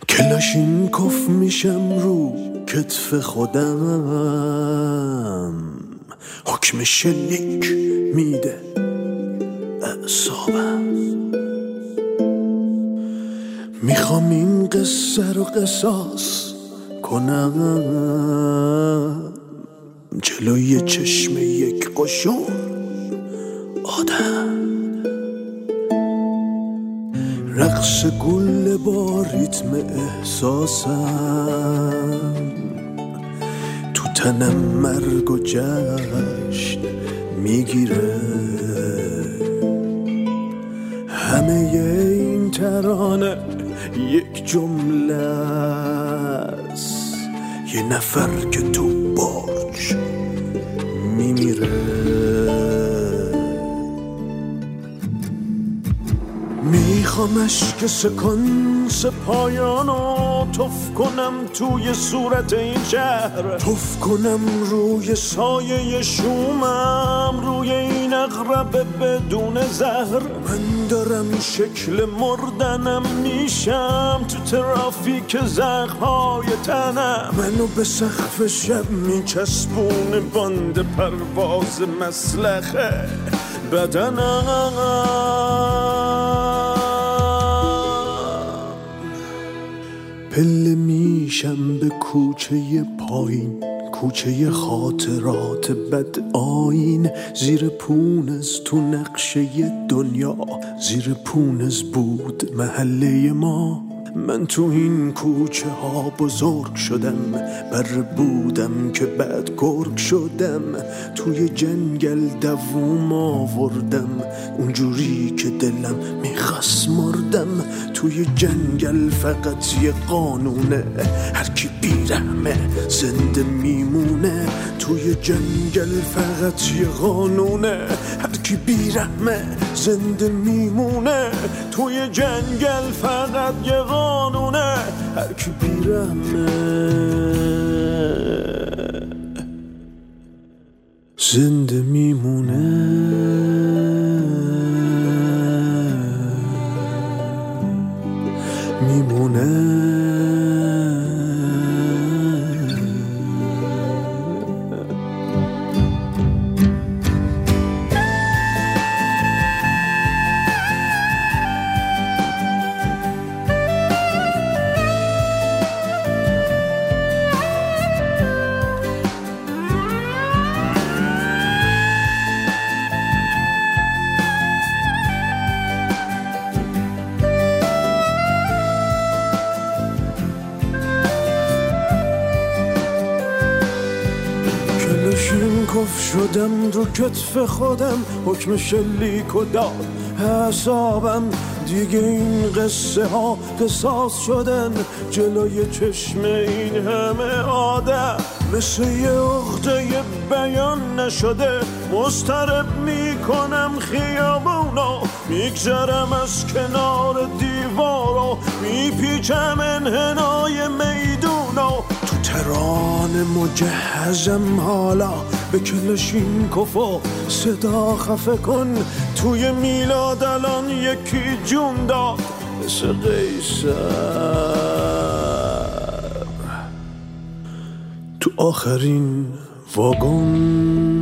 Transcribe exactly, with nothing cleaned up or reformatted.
کلاشین کف میشم رو کتف خودم، حکم شلیک میده اعصابم. میخوام این قصه رو قصاص کنم جلوی چشم یک قشون آدم. رقص گل با ریتم احساسم، تو تنم مرگ و جشن میگیره. همه این ترانه یک جمله است، یه نفر که تو برج میمیره. میخوام اشک سکانس پایانو تف کنم توی صورت این شهر، تف کنم روی سایه شومم، روی این اغرب بدون زهر. من دارم شکل مردنم میشم تو ترافیک زخمهای تنم. منو به سقف شب میچسبونه باند پرواز مسلخه بدنم. پله میشم به کوچه پایین، کوچه خاطرات بد آین. زیر پونز تو نقشه دنیا، زیر پونز بود محله ما. من تو این کوچه ها بزرگ شدم، بر بودم که بعد گرگ شدم. توی جنگل دووم آوردم، اونجوری که دلم میخواست مردم. توی جنگل فقط یه قانونه، هر کی بیرحمه زنده میمونه. توی جنگل فقط یه قانونه، هر کی بیرحمه زنده میمونه. توی جنگل فقط یه قانونه، هر کی بیرحمه زنده میمونه. میمونه. کف شدم رو کتف خودم، حکم شلیک و داد حسابم. دیگه این قصه ها قصاص شدن جلوی چشم این همه آدم. مثل یه عقده بیان نشده مضطرب میکنم خیابونو. میگذرم از کنار دیوارو، میپیچم انحنای میدونو. تو ترانه مجهزم حالا، به کلاشین کفو صدا خفه کن. توی میلاد الان یکی جون داد مثل قیصر. تو آخرین واگن